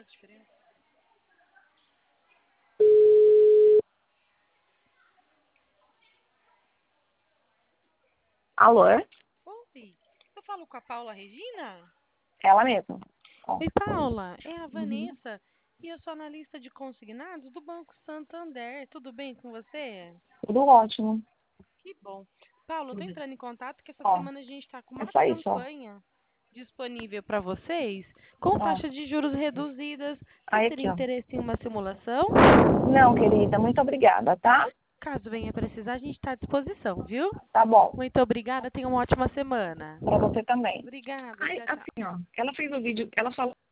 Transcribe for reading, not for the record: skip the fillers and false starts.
diferença. Alô? Oi, eu falo com a Paula Regina? Ela mesma. Ó, Oi, Paula, é a uhum. Vanessa e eu sou analista de consignados do Banco Santander. Tudo bem com você? Tudo ótimo. Que bom. Paula, eu tô entrando em contato porque essa Ó, semana a gente está com é uma só isso, ó. campanha disponível para vocês com Ó, taxas de juros reduzidas. Você aí teria aqui, ó. interesse em uma simulação? Não, querida, muito obrigada, tá? Caso venha precisar, a gente está à disposição, viu? Tá bom. Muito obrigada, tenha uma ótima semana. Pra você também. Obrigada, Ai, tchau, tchau. assim, ó. Ela fez o vídeo, ela falou